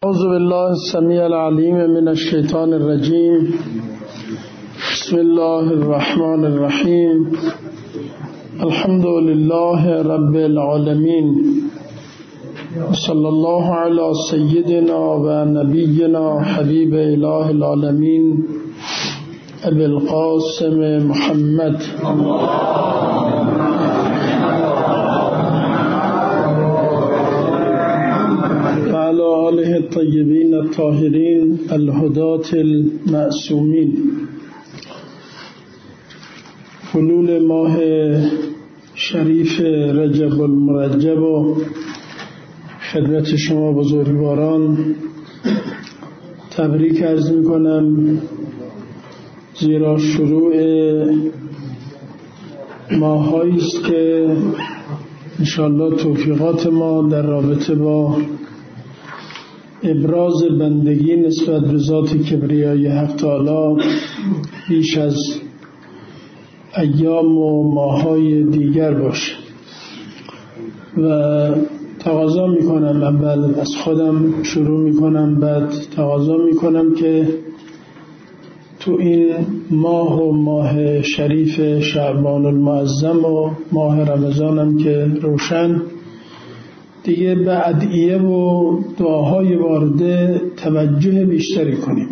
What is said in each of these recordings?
اعوذ بالله السمیع العلیم من الشیطان الرجیم. بسم الله الرحمن الرحیم. الحمد لله رب العالمین. صلی الله علی سیدنا و نبینا حبیب اله العالمین ابی القاسم محمد وعلى آله الطيبين الطاهرين الهداة المعصومين. حلول ماه شریف رجب المرجب و خدمت شما بزرگواران تبریک عرض میکنم، زیرا شروع ماهایی است که انشاءالله توفیقات ما در رابطه با ابراز بندگی نسبت به ذات کبریای حق تعالی بیش از ایام و ماه‌های دیگر باشه. و تقاضا میکنم، اول از خودم شروع میکنم، بعد تقاضا میکنم که تو این ماه و ماه شریف شعبان المعظم و ماه رمضانم که روشن دیگه به ادعیه و دعاهای وارده توجه بیشتری کنیم.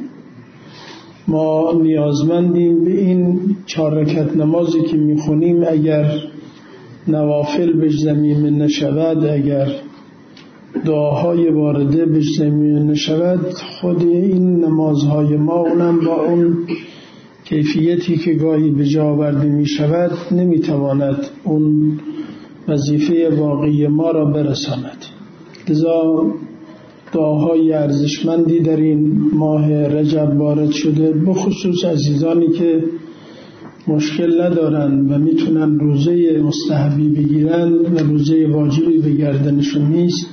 ما نیازمندیم به این 4 رکعت نمازی که میخونیم، اگر نوافل به زمین نشود، اگر دعاهای وارده به زمین نشود، خود این نمازهای ما اونم با اون کیفیتی که گاهی به جا آورده میشود نمیتواند اون وظیفه واقعی ما را برساند. لذا دعاهای ارزشمندی در این ماه رجب وارد شده، بخصوص عزیزانی که مشکل ندارن و میتونن روزه مستحبی بگیرن و روزه واجبی به گردنشون نیست.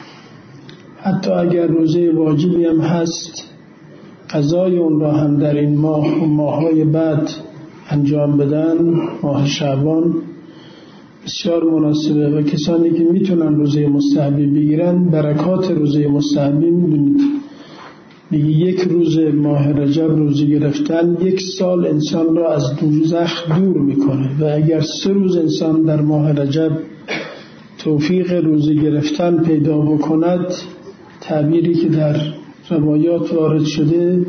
حتی اگر روزه واجبی هم هست، قضای اون را هم در این ماه و ماه‌های بعد انجام بدن، ماه شعبان بسیار مناسبه. و کسانی که میتونن روزه مستحبی بگیرن، برکات روزه مستحبی میدونید، میگه 1 روز ماه رجب روزه گرفتن 1 سال انسان را از دوزخ دور میکنه. و اگر 3 روز انسان در ماه رجب توفیق روزه گرفتن پیدا بکند، تعبیری که در روایات وارد شده،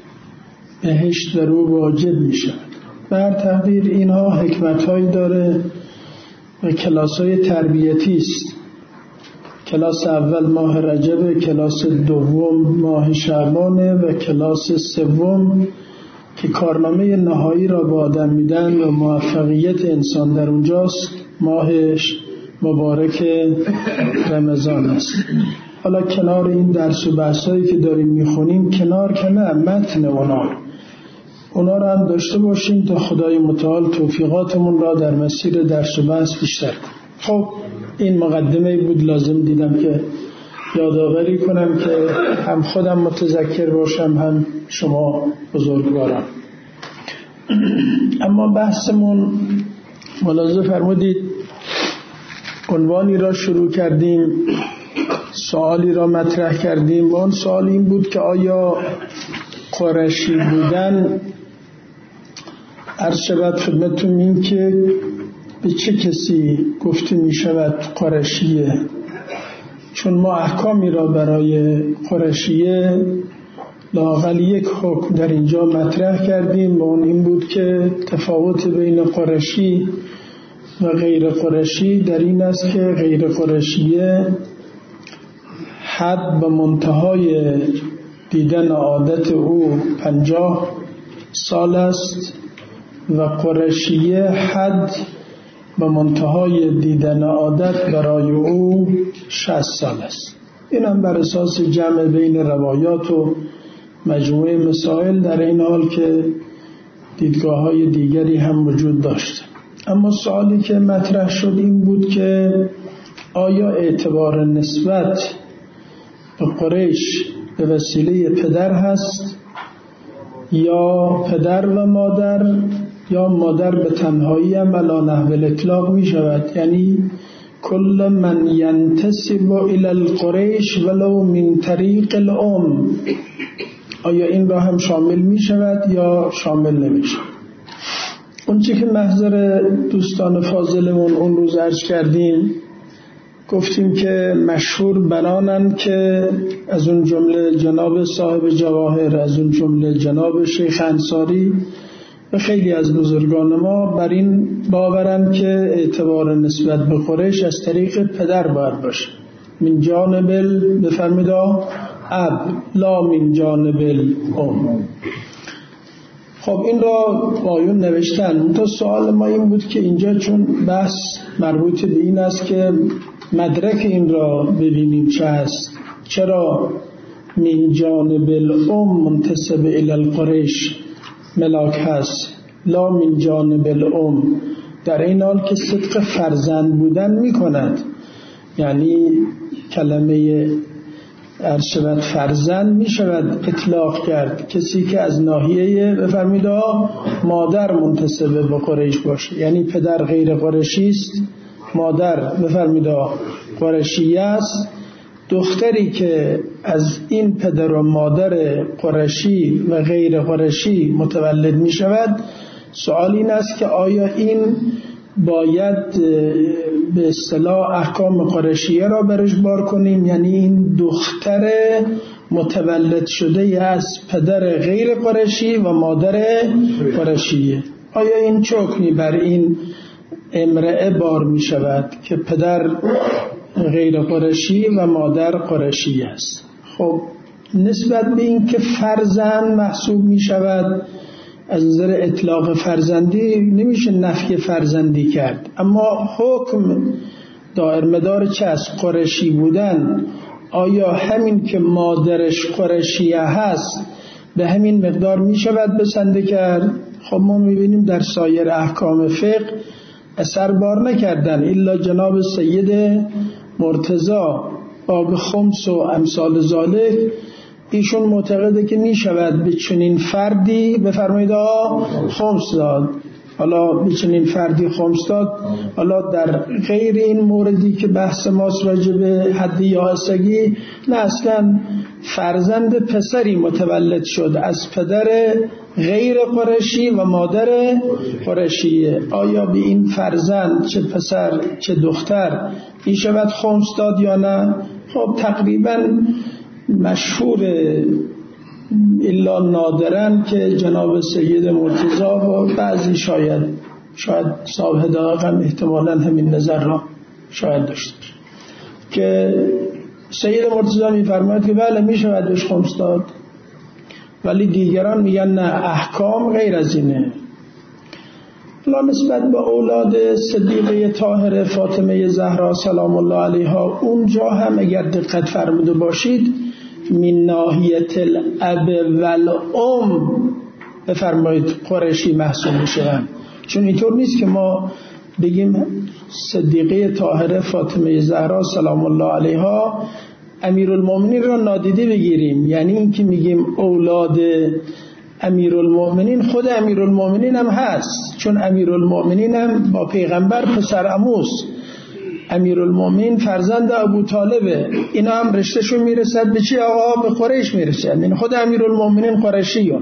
بهشت در او واجب میشه. بر تقدیر اینها حکمت‌هایی داره و کلاس‌های تربیتی است. کلاس اول ماه رجب، کلاس دوم ماه شعبانه و کلاس سوم که کارنامه نهایی را به آدم میدن و موفقیت انسان در اونجاست، ماه مبارک رمضان است. حالا کنار این درس و بحثایی که داریم میخونیم، کنار که نه، متن اونا را هم داشته باشیم تا خدای متعال توفیقاتمون را در مسیر درس و بحث بیشتر کنیم. خب این مقدمه بود، لازم دیدم که یادآوری کنم که هم خودم متذکر باشم، هم شما بزرگواران. اما بحثمون، ملاحظه فرمودید عنوانی را شروع کردیم، سوالی را مطرح کردیم و اون سوال این بود که آیا قریشی بودن، عرض شود خدمتتون این که به چه کسی گفته می شود قریشیه؟ چون ما احکامی را برای قریشیه لااقل 1 حکم در اینجا مطرح کردیم و اون این بود که تفاوت بین قریشی و غیر قریشی در این است که غیر قریشیه حد به منتهای دیدن عادت او 50 سال است و قریشیه حد به منتهای دیدن عادت برای او 60 سال است. این هم بر اساس جمع بین روایات و مجموعه مسائل، در این حال که دیدگاه‌های دیگری هم وجود داشت. اما سوالی که مطرح شد این بود که آیا اعتبار نسبت به قریش به وسیله پدر هست یا پدر و مادر، یا مادر به تنهایی هم علی نحو الاطلاق می شود؟ یعنی کل من ینتسب الی القریش ولو من طریق الام. آیا این را هم شامل می شود یا شامل نمی شود؟ اون چی که محضر دوستان فاضلمون اون روز عرض کردیم، گفتیم که مشهور برانند که از اون جمله جناب صاحب جواهر، از اون جمله جناب شیخ انصاری و خیلی از بزرگان ما بر این باورند که اعتبار نسبت به قریش از طریق پدر باید باشه. من جانب بفرمید اب لا من جانب الام. خب این را آیون نوشتن. تا سوال ما این بود که اینجا چون بحث مربوط به این است که مدرک این را ببینیم چه است، چرا من جانب الام منتسب الی القریش ملاک هست لا من جانب الام، در این حال که صدق فرزند بودن می کند. یعنی کلمه ارشبت فرزند می شود اطلاق کرد کسی که از ناحیه بفرمید مادر منتسب به قریش باشه، یعنی پدر غیر قریشی است، مادر بفرمید قریشی است. دختری که از این پدر و مادر قریشی و غیر قریشی متولد می شود، سوال این است که آیا این باید به اصطلاح احکام قریشیه را برش بار کنیم؟ یعنی این دختر متولد شده از پدر غیر قریشی و مادر قریشیه، آیا این حکمی بر این امرأه بار می شود که پدر غیر قریشی و مادر قریشی است؟ خب نسبت به این که فرزند محسوب می شود، از نظر اطلاق فرزندی نمیشه نفی فرزندی کرد، اما حکم دائر مدار چه از قریشی بودن، آیا همین که مادرش قریشیه هست به همین مقدار می شود بسنده کرد؟ خب ما میبینیم در سایر احکام فقه اثر بار نکردن الا جناب سید مرتضی باب خمس و امثال ذالک، ایشون معتقده که می شود به چنین فردی بفرمایید خمس داد. حالا به چنین فردی خمس داد، حالا در غیر این موردی که بحث ماست راجع به حد یائسگی، نه اصلا فرزند پسری متولد شد از پدر غیر قریشی و مادر قریشیه، آیا به این فرزند چه پسر چه دختر می شود خمس داد یا نه؟ خب تقریبا مشهور الا نادرن که جناب سید مرتضی و بعضی شاید صاحب هدایق هم احتمالاً همین نظر را شاید داشته که سید مرتضی میفرماید که بله می شود بهش خمس داد، ولی دیگران میگن نه، احکام غیر از اینه. لا نسبت به اولاد صدیقه طاهره فاطمه زهرا سلام الله علیها، اونجا هم اگر دقت فرموده باشید من ناحیت الاب والام بفرمایید قریشی محسوب میشن، چون اینطور نیست که ما بگیم صدیقه طاهره فاطمه زهرا سلام الله علیها امیرالمومنین را نادیده بگیریم. یعنی این که میگیم اولاد امیرالمومنین، خود امیرالمومنین هم هست، چون امیرالمومنین هم با پیغمبر پسر عموست، امیرالمومنین فرزند ابو طالبه، اینا هم رشتهشون میرسد به چی آقا؟ به قریش میرسد. یعنی خود امیرالمومنین قریشیون.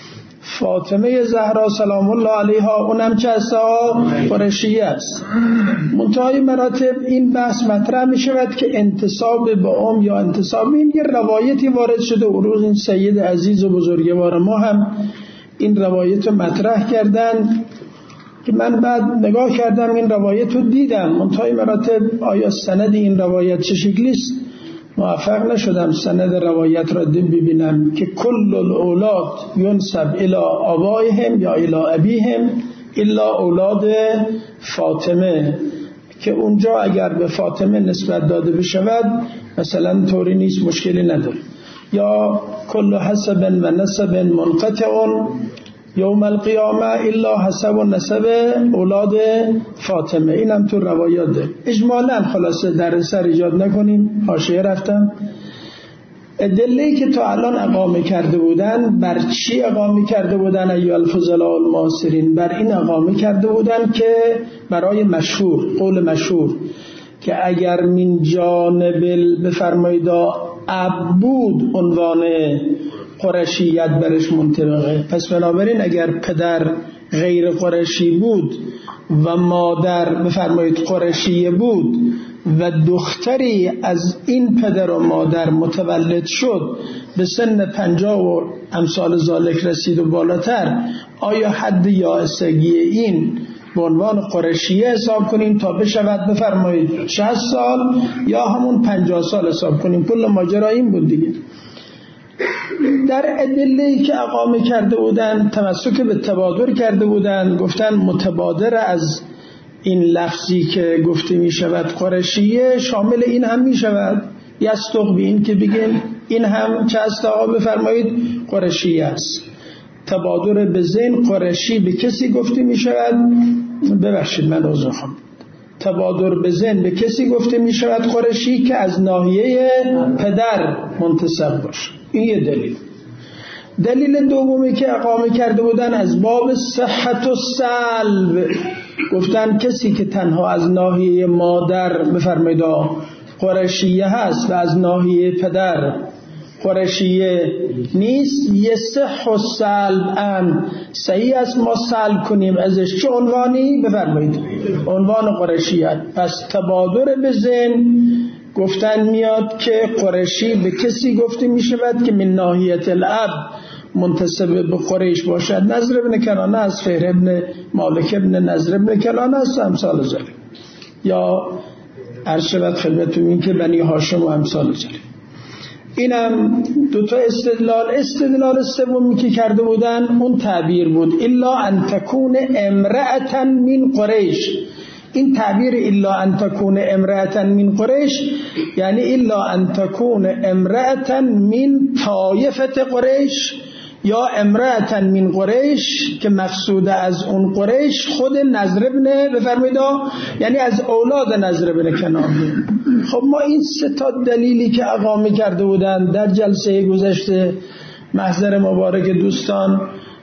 فاطمه زهرا سلام الله علیها اونم چه است؟ قریشی است. منتهای مراتب این بحث مطرح می شود که انتساب به ام یا انتساب، این یه روایتی وارد شده، اون روز این سید عزیز و بزرگوار ما هم این روایت رو مطرح کردن که من بعد نگاه کردم این روایت رو دیدم، منتهای مراتب آیا سند این روایت چه شکلی است موفق نشدم سند روایت را ببینم که کل الاولاد ینسب الی آبائهم یا الی ابیهم الا اولاد فاطمه، که اونجا اگر به فاطمه نسبت داده بشود مثلا طوری نیست، مشکلی نداره. یا کل حسب و نسب منقطع یوم القیامه الا حسب و نسب اولاد فاطمه، این هم تو روایات ده. اجمالا خلاصه در سر ایجاد نکنیم، حاشیه رفتم. ادله‌ای که تا الان اقامه کرده بودن بر چی اقامه کرده بودن ایها الفضلاء المعاصرین؟ بر این اقامه کرده بودن که برای مشهور، قول مشهور که اگر من جانب بفرمایید عبود عنوان قرشیت برش منطبقه، پس بنابراین اگر پدر غیر قرشی بود و مادر بفرمایید قرشی بود و دختری از این پدر و مادر متولد شد به سن 50 و امثال ذالک رسید و بالاتر، آیا حد یائسگی این به عنوان قرشیه حساب کنیم تا بشود بفرمایید 60 سال یا همون 50 سال حساب کنیم؟ کل ماجرا این بود دیگه. در ادله‌ای که اقامه کرده بودن تمسک به تبادر کرده بودن، گفتن متبادر از این لفظی که گفته می شود قرشیه شامل این هم می شود، یستق به این که بگیم این هم چه است آقا بفرمایید قرشیه است. تبادر به ذهن قرشی به کسی گفته می شود، ببخشید من عذر خواهم، تبادر به ذهن به کسی گفته می شود قرشی که از ناحیه پدر منتسب باشه. این یه دلیل. دلیل دومی که اقامه کرده بودن از باب صحت و سلب، گفتن کسی که تنها از ناحیه مادر بفرمایید قرشیه هست و از ناحیه پدر قرشیه نیست، یصح و سلب ان صحیح است ما سلب کنیم ازش چه عنوانی؟ بفرمایید عنوان قرشیت. پس تبادر به ذهن گفتن میاد که قرشی به کسی گفته می شود که من ناحیت الاب منتسب به قریش باشد. نضر ابن کنانه از فهر ابن مالک ابن نضر ابن کنانه است امثال ذلك، یا عرض شود خدمتتون این که بنی هاشم و امثال ذلك. اینم دوتا استدلال سومی که کرده بودن اون تعبیر بود الا ان تکون امرأة من قریش. این تعبیر الا ان تکون امرأة من قریش یعنی الا ان تکون امرأة من طایفة قریش یا امرأة من قریش که مقصود از اون قریش خود نضر ابن بفرمایید یعنی از اولاد نضر ابن کنانه. خب ما این سه تا دلیلی که اقامه کرده بودن در جلسه گذشته محضر مبارک دوستان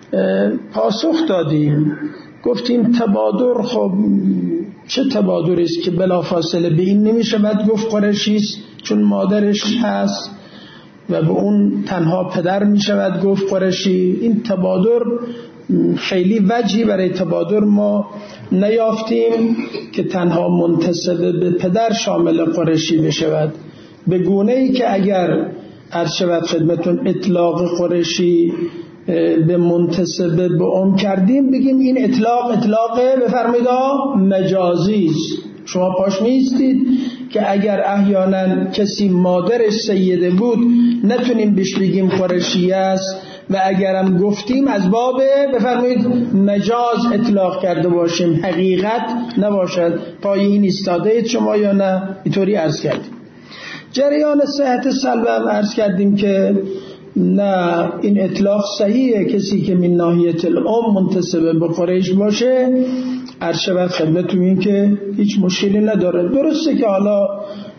پاسخ دادیم، گفتیم تبادر خب چه تبادری است که بلافاصله به این نمیشه بعد گفت قریشی است چون مادرش هست و به اون تنها پدر می شود گفت قریشی. این تبادر خیلی وجهی برای تبادر ما نیافتیم که تنها منتسب به پدر شامل قریشی بشود، به گونه ای که اگر عرض شود خدمتون اطلاق قریشی به منتسب به ام کردیم بگیم این اطلاق بفرمایید مجازی است. شما پاش نیستید که اگر احیانا کسی مادرش سیده بود نتونیم بهش بگیم قریشی است و اگرم گفتیم از باب بفرمایید مجاز اطلاق کرده باشیم، حقیقت نباشد. پای این ایستاده اید شما یا نه؟ اینطوری عرض کردیم. جریان صحت سلب هم عرض کردیم که نه این اطلاق صحیحه، کسی که من ناحیه الام منتسب به قریش باشه عرض شود خدمتتون این که هیچ مشکلی نداره. درسته که حالا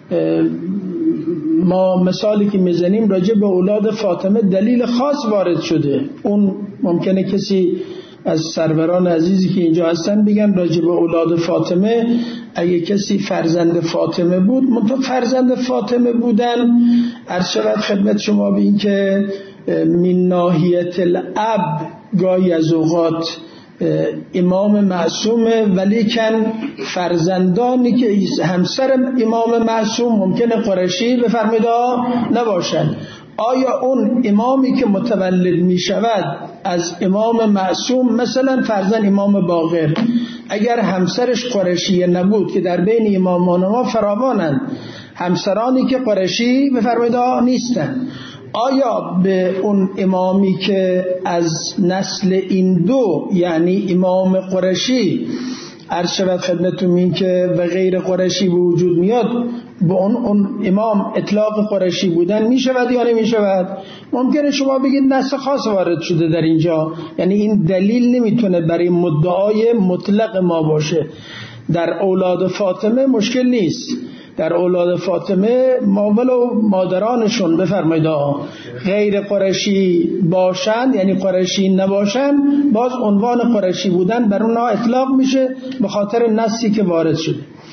ما مثالی که میزنیم راجع به اولاد فاطمه دلیل خاص وارد شده، اون ممکنه کسی از سروران عزیزی که اینجا هستن بگن راجع به اولاد فاطمه اگه کسی فرزند فاطمه بود منتها فرزند فاطمه بودن عرض شود خدمت شما به این که من ناحیت الاب گاهی از اوقات امام معصومه ولیکن فرزندانی که همسر امام معصوم ممکنه قریشی بفرمایید نباشند. آیا اون امامی که متولد می شود از امام معصوم مثلا فرزند امام باقر اگر همسرش قریشی نبود که در بین امامان ما فراوانند همسرانی که قریشی بفرمایید نیستند، آیا به اون امامی که از نسل این دو یعنی امام قریشی عرض شود خدمتتون این که و غیر قریشی به وجود میاد به اون امام اطلاق قریشی بودن می شود یا نمی شود؟ ممکنه شما بگید نص خاص وارد شده در اینجا، یعنی این دلیل نمیتونه برای مدعای مطلق ما باشه. در اولاد فاطمه مشکل نیست، در اولاد فاطمه ما ولو مادرانشون بفرمایید غیر قریشی باشند یعنی قریشی نباشند باز عنوان قریشی بودن بر اونها اطلاق میشه به خاطر نصی که وارد شده.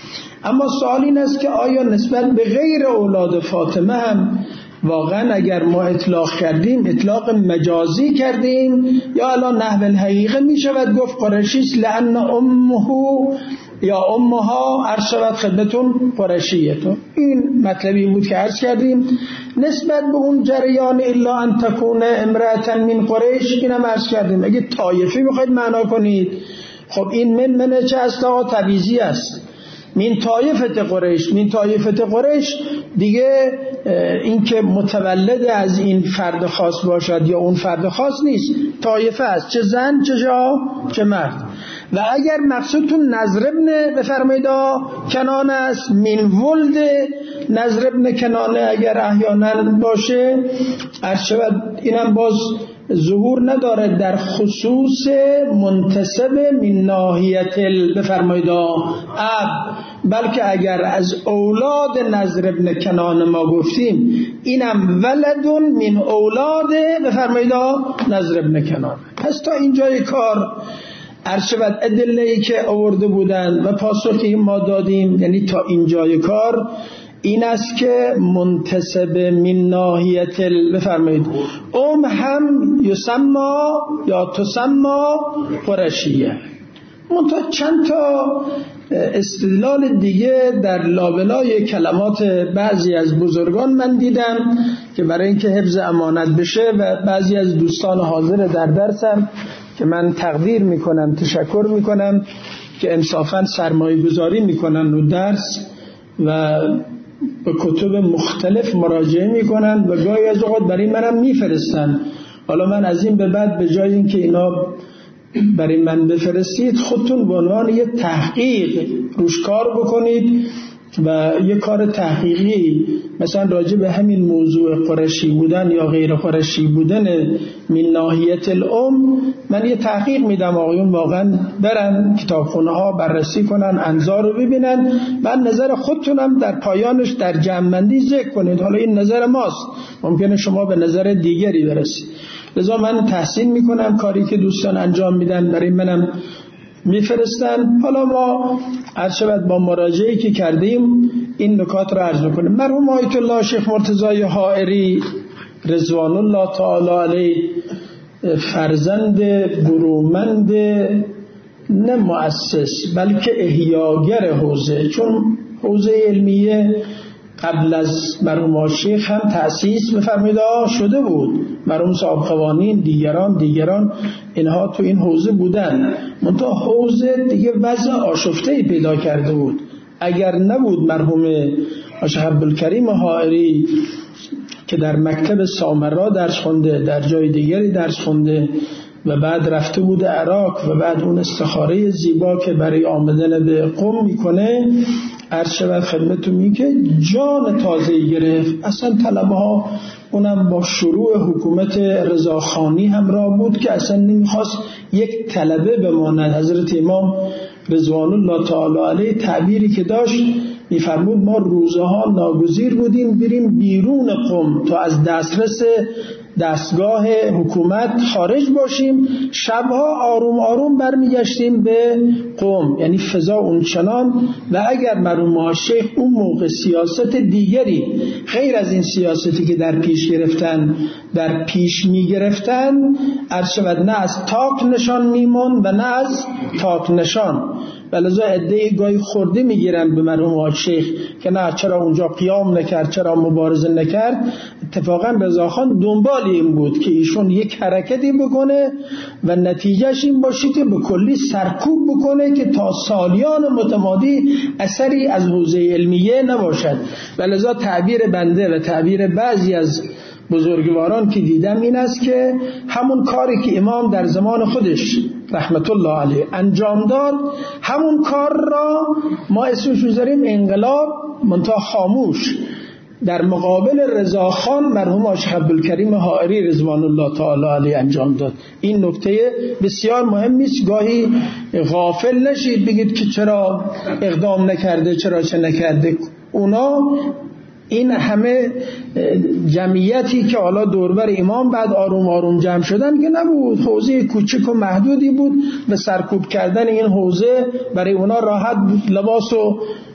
اما سوال این است که آیا نسبت به غیر اولاد فاطمه هم واقعا اگر ما اطلاق کردیم اطلاق مجازی کردیم یا الان نحو الحقیقه می شود گفت قریشیست لأن امه یا امها عرض شود خدمتون قریشیتون. این مطلبی بود که عرض کردیم نسبت به اون جریان الا ان تکون امرأة من قریش. اینم عرض کردیم اگه طایفی بخواید معنا کنید خب این من چه است؟ تبعیضی است. من طایفت قریش، من طایفت قریش دیگه این که متولد از این فرد خاص باشد یا اون فرد خاص نیست، طایفه است، چه زن چه مرد. و اگر مقصودتون نضر ابن بفرمایید کنانه است، من ولد نضر ابن کنانه اگر احیانا باشه عرض شود اینم باز ظهور نداره در خصوص منتسب من ناحیت بفرمایید اب، بلکه اگر از اولاد نضر ابن کنانه ما گفتیم اینم ولدون من اولاد بفرمایید نضر ابن کنانه. پس تا اینجای کار عرض شود ادله‌ای که آورده بودن و پاسخی ما دادیم، یعنی تا اینجای کار این است که منتسب من ناحیت بفرمایید هم یسما یا تسما قرشیه. منتها چند تا استدلال دیگه در لابلای کلمات بعضی از بزرگان من دیدم که برای اینکه حفظ امانت بشه و بعضی از دوستان حاضر در درسم که من تقدیر میکنم، تشکر میکنم که انصافاً سرمایه گذاری میکنن رو درس و به کتب مختلف مراجعه میکنن و گاهی از اوقات برای منم میفرستن. حالا من از این به بعد به جای اینکه اینا برای من بفرستید خودتون به عنوان یه تحقیق روش کار بکنید و یه کار تحقیقی مثلا راجع به همین موضوع قرشی بودن یا غیر قرشی بودن من ناحیت الام من یه تحقیق میدم، آقایون واقعا برن کتابخونه ها بررسی کنن، انظار رو ببینن، بعد نظر خودتونم در پایانش در جمع‌بندی ذکر کنید. حالا این نظر ماست، ممکنه شما به نظر دیگری برسید. لذا من تحسین میکنم کاری که دوستان انجام میدن برای منم میفرستن. حالا ما عرض شود با مراجعه‌ای که کردیم این نکات را عرض میکنیم. مرحوم آیت الله شیخ مرتضی حائری رضوان الله تعالی علیه فرزند برومند نه مؤسس بلکه احیاگر حوزه، چون حوزه علمیه قبل از مرحوم شیخ هم تأسیس بفرمایید شده بود، مرحوم صاحب قوانین دیگران اینها تو این حوزه بودن، منتها حوزه دیگه وضع آشفته‌ای پیدا کرده بود. اگر نبود مرحوم شیخ عبدالکریم حائری که در مکتب سامرا درس خونده، در جای دیگری درس خونده و بعد رفته بود عراق و بعد اون استخاره زیبا که برای آمدن به قم میکنه عرض شود خدمتتون می که جان تازه‌ای گرفت. اصلا طلبه ها اونم با شروع حکومت رضاخانی همراه بود که اصلا نمیخواست یک طلبه بماند. حضرت امام رضوان الله تعالی علیه تعبیری که داشت میفرمود ما روزها ناگزیر بودیم بریم بیرون قم تا از دسترس دستگاه حکومت خارج باشیم، شبها آروم آروم برمیگشتیم به قم، یعنی فضا اونچنان. و اگر مرحوم شیخ اون موقع سیاست دیگری غیر از این سیاستی که در پیش گرفتن در پیش میگرفتن عرض شود نه از تاک نشان میمون و نه از تاک نشان، ولذا عده‌ای گاهی خورده میگیرن به مرحوم شیخ که نه چرا اونجا قیام نکرد، چرا مبارزه نکرد. اتفاقا رضاخان دنبال این بود که ایشون یک حرکتی بکنه و نتیجهش این باشه که به کلی سرکوب بکنه که تا سالیان متمادی اثری از حوزه علمیه نباشد. ولذا تعبیر بنده و تعبیر بعضی از بزرگواران که دیدم این است که همون کاری که امام در زمان خودش رحمت الله علیه انجام داد همون کار را ما اسمش میذاریم انقلاب، منتها خاموش. در مقابل رضاخان مرحوم شیخ عبدالکریم حائری رضوان الله تعالی علیه انجام داد. این نکته بسیار مهمی است، گاهی غافل نشید بگید که چرا اقدام نکرده، چرا چه نکرده. اونا این همه جمعیتی که حالا دوربر امام بعد آروم آروم جمع شدن که نبود، حوزه کوچک و محدودی بود و سرکوب کردن این حوزه برای اونا راحت بود. لباس و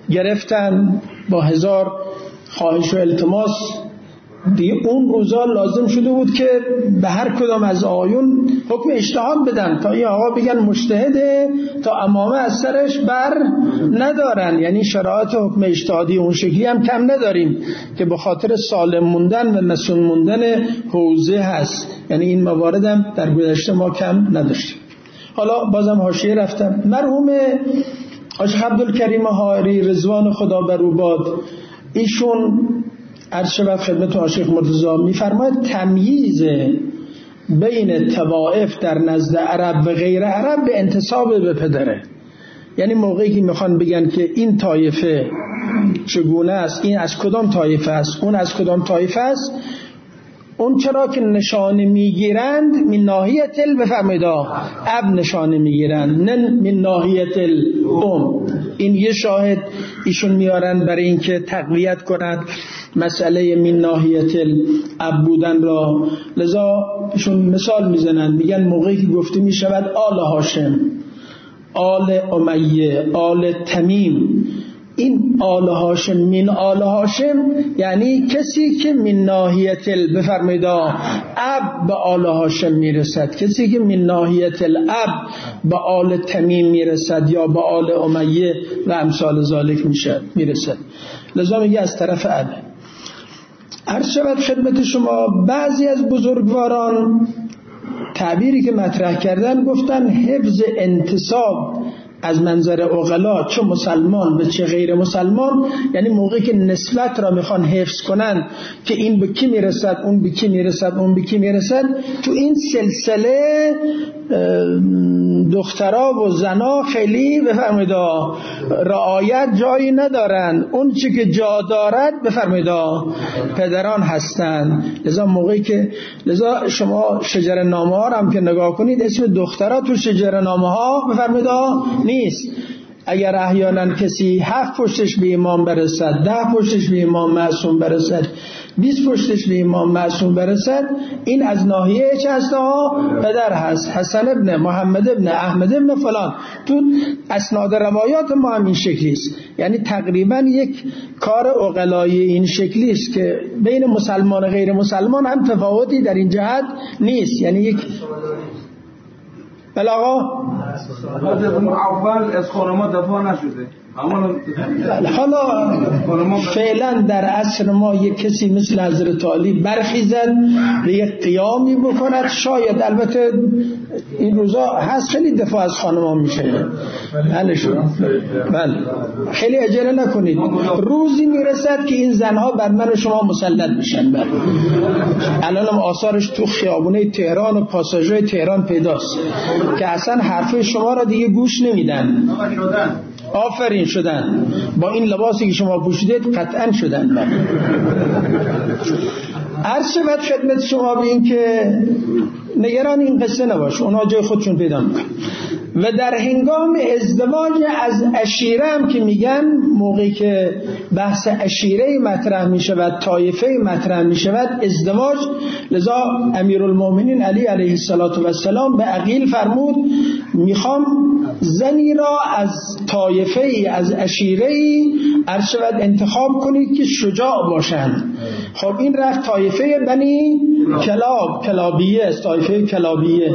گرفتن با 1000 خواهش و التماس. دیگه اون روزا لازم شده بود که به هر کدام از آقایون حکم اجتهاد بدن تا این آقا بگن مجتهده، تا امامه از سرش بر ندارن. یعنی شرایط حکم اجتهادی اون شکلی هم کم نداریم که به خاطر سالم موندن و مسئول موندن حوزه هست. یعنی این موارد هم در گذشته ما کم نداشتیم. حالا بازم حاشیه رفتم. مرحوم حاج عبدالکریم حائری رضوان خدا بر او باد، ایشون عرض شود خدمت آشیخ مرتضی میفرماید تمییز بین طوائف در نزد عرب و غیر عرب به انتساب به پدره. یعنی موقعی که میخوان بگن که این طایفه چگونه است، این از کدام طایفه است، اون از کدام طایفه است، اون چرا که نشانه میگیرند من ناحیت بفرمایید اب نشانه میگیرند نه من ناحیت این یه شاهد ایشون میارن برای اینکه تقویت کنند مسئله من ناحیت اب بودن را. لذا ایشون مثال میزنن، میگن موقعی که گفته میشود آل هاشم، آل امیه، آل تمیم، این آل هاشم من آل هاشم یعنی کسی که من ناحیت بفرمایید اب به آل هاشم میرسد، کسی که من ناحیت الاب به آل تمیم میرسد یا به آل امیه و امثال ذالک میرسد. لذا میگه از طرف اب. عرض شود خدمت شما بعضی از بزرگواران تعبیری که مطرح کردن گفتن حفظ انتساب از منظر عقلا چه مسلمان به چه غیر مسلمان، یعنی موقعی که نسبت را میخوان حفظ کنن که این به کی میرسد، اون به کی میرسد، اون به کی میرسد، تو این سلسله دخترها و زنا خیلی بفرمایید رعایت جایی ندارن. اون چی که جا دارد بفرمایید پدران هستند. لذا موقعی که شما شجره نامه ها هم که نگاه کنید اسم دخترها تو شجره نامه ها بفرمایید نیست. اگر احیانا کسی 7 پشتش به امام برسد، 10 پشتش به امام معصوم برسد، 20 پشتش به امام معصوم برسد، این از ناحیه چه هست؟ پدر هست. حسن ابن محمد ابن احمد ابن فلان. تو اسناد روایات ما هم این شکلی است. یعنی تقریبا یک کار عقلایی این شکلی است که بین مسلمان و غیر مسلمان هم تفاوتی در این جهت نیست. یعنی یک بلاغا اول از خانما دفاع نشده. حالا فعلا در عصر ما یک کسی مثل حضرت علی برخیزد و یک قیامی بکند، شاید البته این روزا هست خیلی دفاع از خانما میشه. بله خیلی عجله نکنید، روزی میرسد که این زنها بر من و شما مسلط میشن. بله الان هم آثارش تو خیابونه تهران و پاساژهای تهران پیداست که اصلا حرف شما را دیگه گوش نمیدن. آفرین شدن با این لباسی که شما پوشیدید قطعا شدن. عرض شود خدمت شما به این که نگران این قصه نباش، اونا جای خودشون پیدا میکنن. و در هنگام ازدواج از عشیره هم که میگن موقعی که بحث عشیره مطرح میشود، طایفه مطرح میشود، ازدواج، لذا امیرالمومنین علی علیه السلام به عقیل فرمود میخوام زنی را از طایفه از عشیره عرض شود انتخاب کنید که شجاع باشند. خب این رفت طایفه بنی کلابیه است، طایفه کلابیه.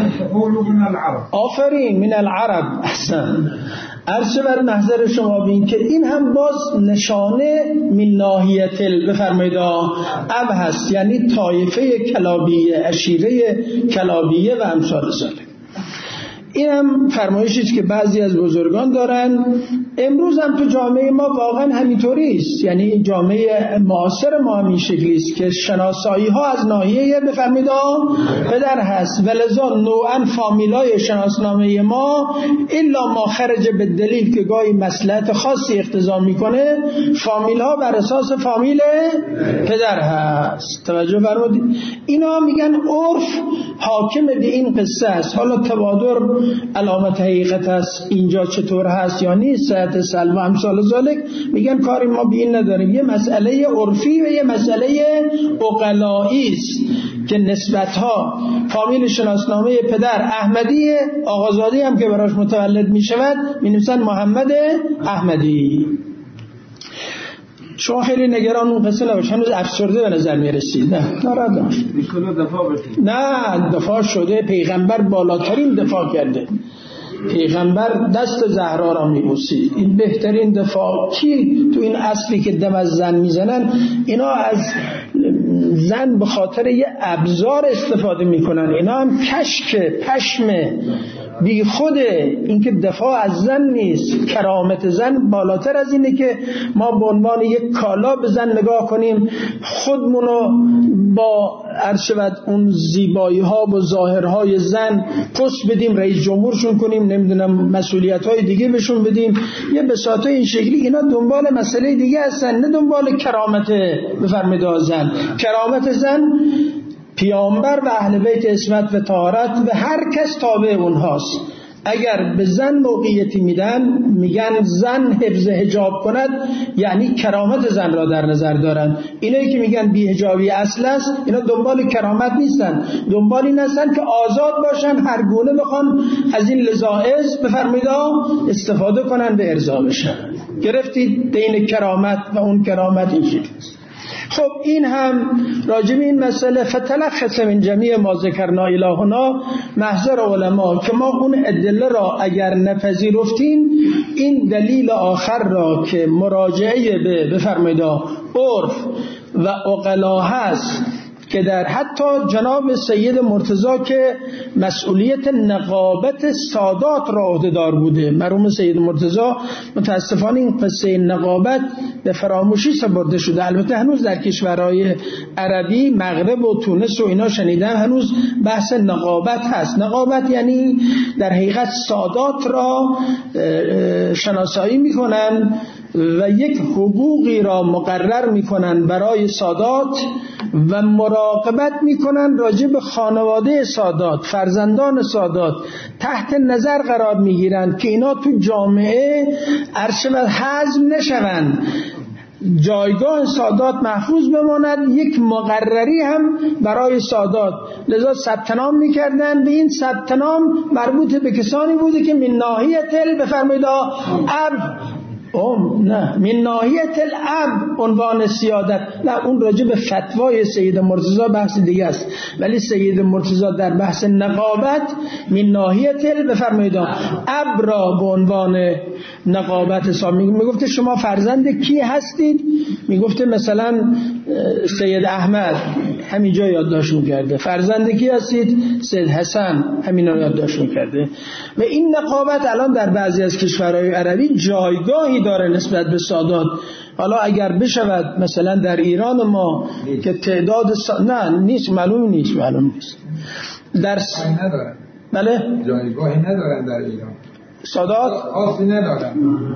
آفرین من العرب. احسن. عرض بر محضر شما بین که این هم باز نشانه من ناحیت بفرمایید اب هست، یعنی طایفه کلابیه، عشیره کلابیه و امثال ذالک. این هم فرمایشی است که بعضی از بزرگان دارن. امروز هم تو جامعه ما واقعا همینطوری است. یعنی جامعه معاصر ما همین شکلی است که شناسایی ها از ناحیه بفرمایید پدر هست، ولذا نوعا فامیلای شناسنامه ما الا ما خرج به دلیل که گاهی مصلحت خاصی اقتضا میکنه، فامیل ها بر اساس فامیل پدر هست. توجه فرمودید؟ اینا میگن عرف حاکم به این قصه است. حالا تبادر علامت حقیقت است، اینجا چطور هست یا نیست، صحت سلم و امثال ذالک، میگن کاری ما به این نداریم. یه مسئله عرفی و یه مسئله عقلایی است که نسبت‌ها فامیل شناسنامه پدر احمدی، آقازادی هم که براش متولد میشود مینویسن محمد احمدی. شما خیلی نگران اون قصه نباش، هنوز افسرده به نظر میرسید. نه ناراحت نه، دفاع شده، پیغمبر بالاترین دفاع کرده، پیغمبر دست زهرا را میبوسید. این بهترین دفاع. کی تو این اصلی که دم از زن میزنن اینا از زن به خاطر یه ابزار استفاده میکنن، اینا هم کشک پشم بی خوده. این که دفاع از زن نیست. کرامت زن بالاتر از اینه که ما به عنوان یک کالا به زن نگاه کنیم، خودمونو با عرشبت اون زیبایی ها و ظاهرهای زن پست بدیم، رئیس جمهورشون کنیم، نمیدونم مسئولیت های دیگه بهشون بدیم، یه بساطه این شکلی. اینا دنبال مسئله دیگه هستن، نه دنبال کرامت بفرمایید زن. کرامت زن پیامبر و اهل بیت عصمت و طهارت و هر کس تابع اونهاست. اگر به زن موقعیتی میدن، میگن زن حفظ حجاب کند، یعنی کرامت زن را در نظر دارن. اینایی که میگن بی حجابی اصل است، اینا دنبال کرامت نیستن، دنبال این هستن که آزاد باشن، هر گونه بخوان از این لذائذ بفرمایید استفاده کنن به ارضا بشن. گرفتید بین کرامت و اون کرامت این شکل است. خب این هم راجب این مسئله فتلخص من جمیع ما ذکرنا الهنا محضر علما، که ما اون ادله را اگر نپذیرفتیم، این دلیل آخر را که مراجعه به بفرمایید عرف و عقلا هست، که در حتی جناب سید مرتضی که مسئولیت نقابت سادات را عهده‌دار بوده، مرحوم سید مرتضی، متاسفانه این قصه نقابت به فراموشی سپرده شده. البته هنوز در کشورهای عربی، مغرب و تونس و اینا شنیدم، هنوز بحث نقابت هست. نقابت یعنی در حقیقت سادات را شناسایی میکنن و یک حقوقی را مقرر میکنن برای سادات و مراقبت میکنن راجع به خانواده سادات، فرزندان سادات، تحت نظر قرار میگیرن که اینا تو جامعه عرشه و حزم نشوند، جایگاه سادات محفوظ بماند. یک مقرری هم برای سادات، لذا ثبت نام میکردن. به این ثبت نام مربوط به کسانی بوده که من ناحیه بفرمایید نه من ناحیه الاب عنوان سیادت، نه اون راجع به فتوای سید مرتضی بحث دیگه است، ولی سید مرتضی در بحث نقابت من ناحیه بفرمایید اب را به عنوان نقابت حساب میگفته. شما فرزند کی هستید؟ میگفته مثلا سید احمد، همینجا یادداشت می‌کرده. فرزند کی هستید؟ سید حسن، همینا رو یادداشت می‌کرده. و این نقابت الان در بعضی از کشورهای عربی جایگاهی داره نسبت به سادات. حالا اگر بشود مثلا در ایران ما که تعداد نه نیست، معلوم نیست درس ندارن، بله جایگاهی ندارن در ایران، سادات خاصی ندارن.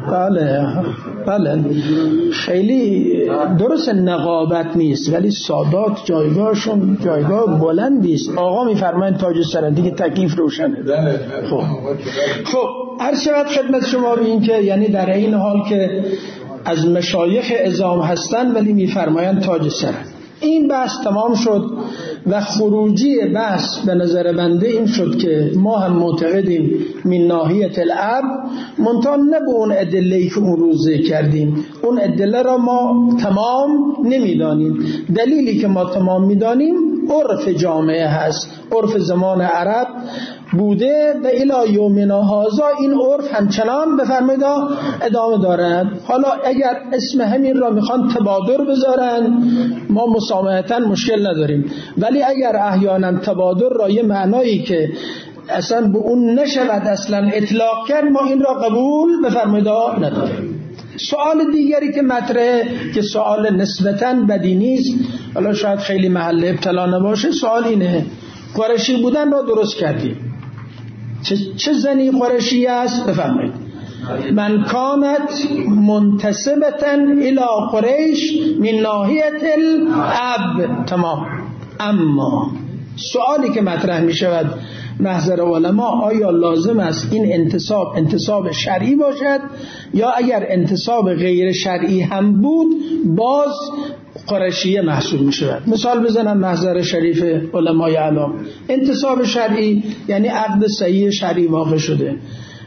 بله خیلی درست نقابت نیست، ولی سادات جایگاهشون جایگاه بلندی است. آقا میفرمایند تاج سر، دیگه تکلیف روشنه. خب هر شود خدمت شما به این که یعنی در این حال که از مشایخ عظام هستن ولی میفرمایند تاج سر. این بحث تمام شد و خروجی بحث به نظر بنده این شد که ما هم معتقدیم من ناحیه الاب، منتها نه به اون ادله‌ای که اون روز ذکر کردیم. اون ادله را ما تمام نمیدانیم. دلیلی که ما تمام میدانیم عرف جامعه هست، عرف زمان عرب بوده و الی یومنا هذا این عرف همچنان بفرمایید ادامه دارد. حالا اگر اسم همین را میخوان تبادر بذارن ما مسامحتا مشکل نداریم، ولی اگر احیانا تبادر را یه معنایی که اصلا به اون نشود اصلا اطلاق کرد، ما این را قبول بفرمایید نداریم. سوال دیگری که مطرحه که سوال نسبتاً بدی نیست، حالا شاید خیلی محل ابتلا نباشه، سوال اینه: قریشی بودن را درست کردیم. چه زنی قریشی است؟ بفرمایید. من کانت منتسبتاً الی قریش من ناحیه الاب. تمام. اما سوالی که مطرح می شود محضر علما: آیا لازم است این انتصاب شرعی باشد، یا اگر انتصاب غیر شرعی هم بود باز قریشیه محسوب می شود؟ مثال بزنم محضر شریف علمای علام. انتصاب شرعی یعنی عقد صحیح شرعی واقع شده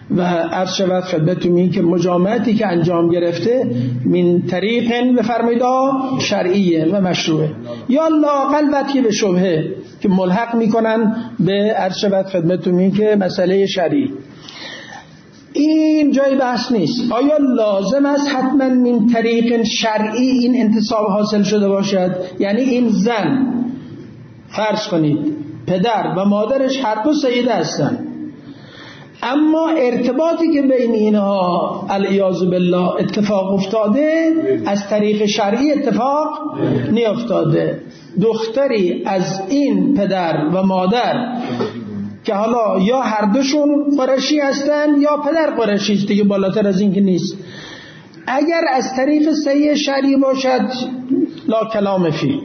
و عرض شود خدمتتون این که مجامعتی که انجام گرفته من طریق بفرمایید شرعیه و مشروعه، یا لااقل وقتی به شبهه که ملحق میکنن به عرض شود خدمتتون این که مسئله شرعی. این جای بحث نیست. آیا لازم است حتما من طریق شرعی این انتصاب حاصل شده باشد؟ یعنی این زن فرض کنید پدر و مادرش هر دو سید هستن، اما ارتباطی که بین اینها العیاذ بالله اتفاق افتاده از طریق شرعی اتفاق نیافتاده. دختری از این پدر و مادر که حالا یا هر دوشون قریشی هستن یا پدر قریشی است، دیگه بالاتر از این که نیست، اگر از طریق صحیح شرعی باشد لا کلام فی،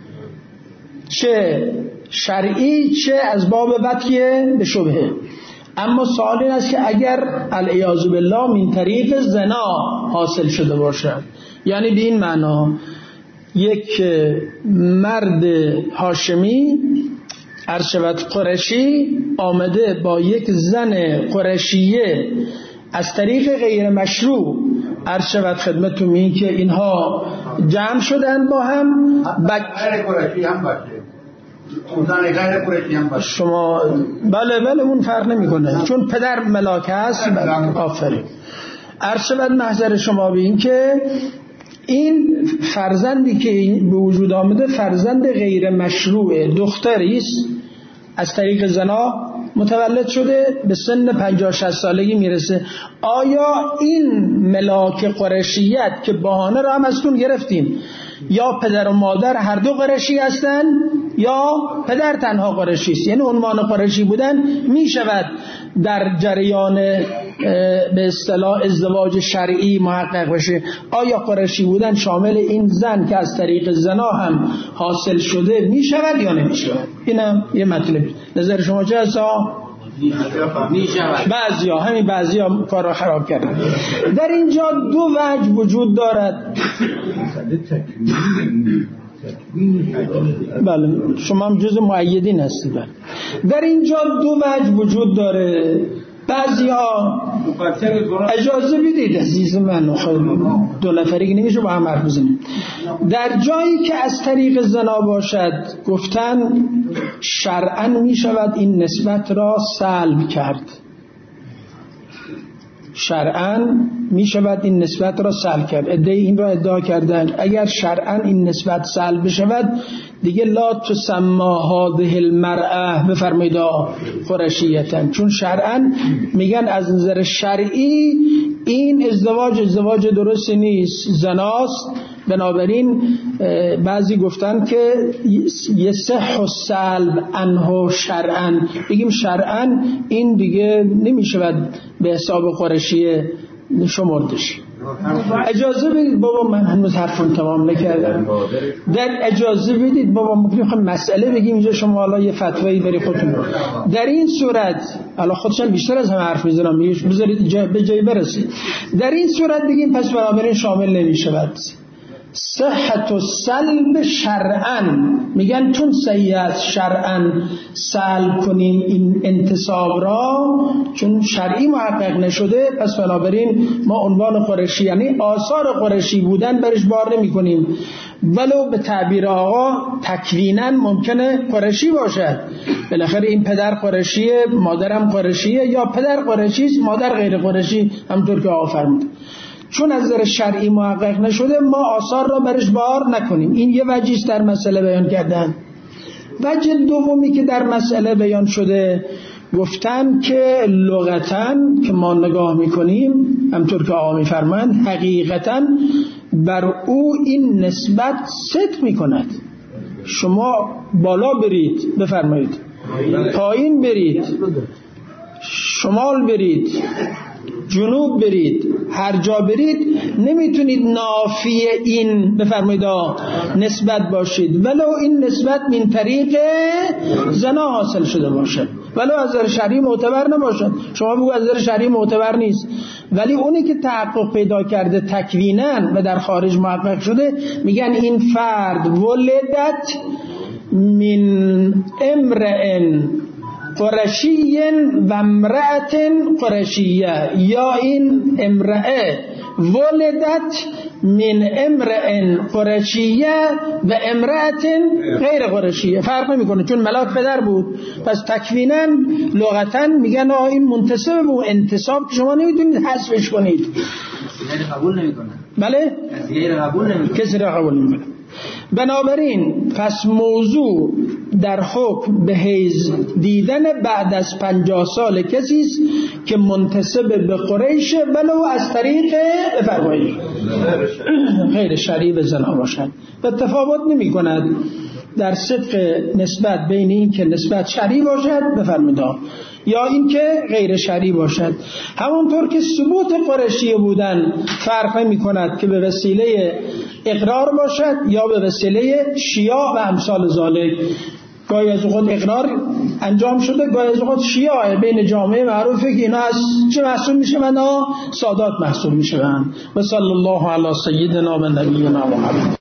چه شرعی چه از باب وطیه به شبهه. اما سوال این است که اگر العیاذ بالله من طریق زنا حاصل شده باشد، یعنی به این معنا یک مرد هاشمی عرض شود قریشی آمده با یک زن قریشیه از طریق غیر مشروع عرض شود خدمتتون این که اینها جمع شدن با هم قریشی هم باشه شما بله اون فرق نمیکنه چون پدر ملاک هست. آفرین. عرض شود محضر شما به این که این فرزندی که به وجود آمده فرزند غیر مشروع دختری است، از طریق زنا متولد شده، به سن 50-60 سالگی میرسه. آیا این ملاک قریشیت که بهانه را هم ازتون گرفتیم، یا پدر و مادر هر دو قریشی هستن یا پدر تنها قریشی است، یعنی عنوان قریشی بودن می شود در جریان به اصطلاح ازدواج شرعی محقق بشه. آیا قریشی بودن شامل این زن که از طریق زنا هم حاصل شده می شود یا نمی شود؟ اینم یه مطلبی. نظر شما چه هست؟ بعضیا کار را خراب کردن. در اینجا دو وجه وجود دارد. بله شما هم جز معیدین هستید. در اینجا دو وجه وجود داره. بعضیا اجازه بدید عزیز من، دو نفری که نمیشه با هم حرف بزنیم. در جایی که از طریق زنا باشد گفتن شرعاً می شود این نسبت را سلب کرد. شرعاً می شود این نسبت را سلب کرد. ادعای این را ادعا کردن اگر شرعاً این نسبت سلب بشود دیگه لا تسما هذه المرأة بفرمایید قریشیةً، چون شرعاً میگن از نظر شرعی این ازدواج درست نیست، زناست. بنابراین بعضی گفتن که یصح السلب عنه شرعاً، بگیم شرعاً این دیگه نمیشود به حساب قریشیه شمردش. اجازه بدید بابا، من هنوز حرفم تمام نکردم. در اجازه بدید بابا، میخوام مسئله بگیم اینجا، شما حالا یه فتوایی بری خودتون. در این صورت حالا خودشان بیشتر از همه حرف میزنم، بذارید به جای برسید. در این صورت بگیم پس بنابراین شامل نمیشود صحت و سلب شرعاً. میگن چون صحیح است شرعاً سلب کنیم این انتصاب را، چون شرعی محقق نشده، پس بنابراین ما عنوان قریشی یعنی آثار قریشی بودن برش بار نمی کنیم. ولو به تعبیر آقا تکویناً ممکنه قریشی باشد، بالاخره این پدر قریشیه مادرم قریشیه، یا پدر قریشی است مادر غیر قریشی، همطور که آقا فرمود. چون از نظر شرعی محقق نشده ما آثار را برش بار نکنیم. این یه وجهی است در مسئله بیان کردن. وجه دومی که در مسئله بیان شده گفتن که لغتاً که ما نگاه میکنیم همطور که آقا میفرمایند حقیقتاً بر او این نسبت صدق میکند. شما بالا برید بفرمایید، پایین برید، شمال برید، جنوب برید، هر جا برید نمیتونید نافی این بفرمایید نسبت باشید، ولو این نسبت من طریق زنا حاصل شده باشد، ولو از نظر شرعی معتبر نباشد. شما بگو از نظر شرعی معتبر نیست، ولی اونی که تحقق پیدا کرده تکویناً و در خارج محقق شده میگن این فرد ولدت من امرئ قرشی و امرأت قرشیه، یا این امرأه ولدت من امرأ قرشیه و امرأت غیر قرشیه. فرق نمیکنه چون ملاک پدر بود، پس تکوینا لغتا میگن این منتسب به انتساب که شما نمیتونید حذفش کنید. قبول نمیکنه. بله؟ کسی را قبول نمیکنه. بنابراین پس موضوع در حکم به حیض دیدن بعد از 50 سال کسی است که منتسب به قریش ولو از طریق بفرمایید غیر شرعی به زنا باشد و تفاوت نمی کند در صدق نسبت بین این که نسبت شرعی باشد بفرمایید یا این که غیر شرعی باشد. همونطور که ثبوت قریشی بودن فرق نمی کند که به وسیله اقرار باشد یا به وسیله شیاع و امثال ذالک. گاهی از اوقات اقرار انجام شده، گاهی از اوقات شیاع بین جامعه معروفه که اینا از چه محسوب میشه و سادات محسوب میشه. و صلی الله علی سیدنا و نبینا محمد.